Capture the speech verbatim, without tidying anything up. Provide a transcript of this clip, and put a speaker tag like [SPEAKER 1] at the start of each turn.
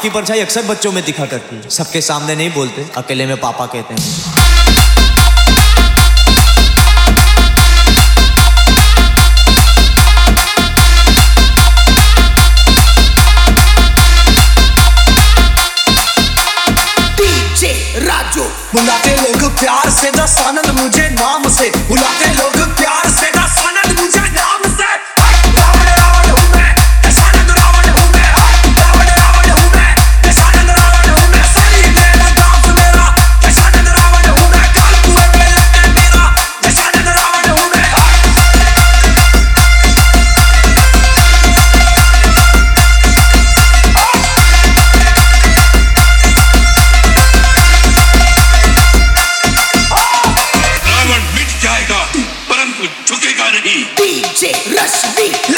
[SPEAKER 1] की परछाई अक्सर बच्चों में दिखा करती है, सबके सामने नहीं बोलते, अकेले में पापा कहते हैं।
[SPEAKER 2] बुलाते लोग प्यार से दस आनंद मुझे नाम से, बुलाते लोग प्यार से दस आनंद मुझे नाम से। रावण रावण हूँ मैं, दशानंद रावण हूँ मैं। रावण रावण हूँ मैं, दशानंद रावण हूँ मैं। सही मेरा दाम मेरा, दशानंद रावण हूँ मैं। काल कुएं में लगने मेरा, दशानंद रावण हूँ मैं।
[SPEAKER 3] परंतु झुकेगा नहीं।
[SPEAKER 2] डीजे रश्मि